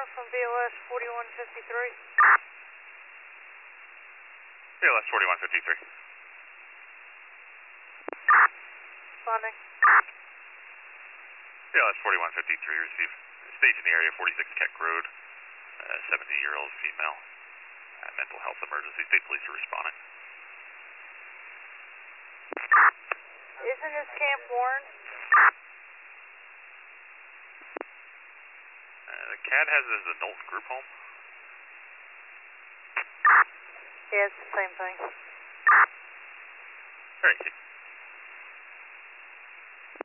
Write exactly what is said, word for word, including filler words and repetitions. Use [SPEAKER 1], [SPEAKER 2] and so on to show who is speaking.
[SPEAKER 1] Responding from B L S forty-one fifty-three.
[SPEAKER 2] B L S forty-one fifty-three.
[SPEAKER 1] Responding.
[SPEAKER 2] B L S forty-one fifty-three, receive stage in the area, forty-six Keck Road, uh, seventy-year-old female, uh, mental health emergency. State police are responding.
[SPEAKER 1] Isn't this Camp Warren?
[SPEAKER 2] Uh, the C A D has his adult group home.
[SPEAKER 1] Yeah, it's the same thing.
[SPEAKER 2] Alright,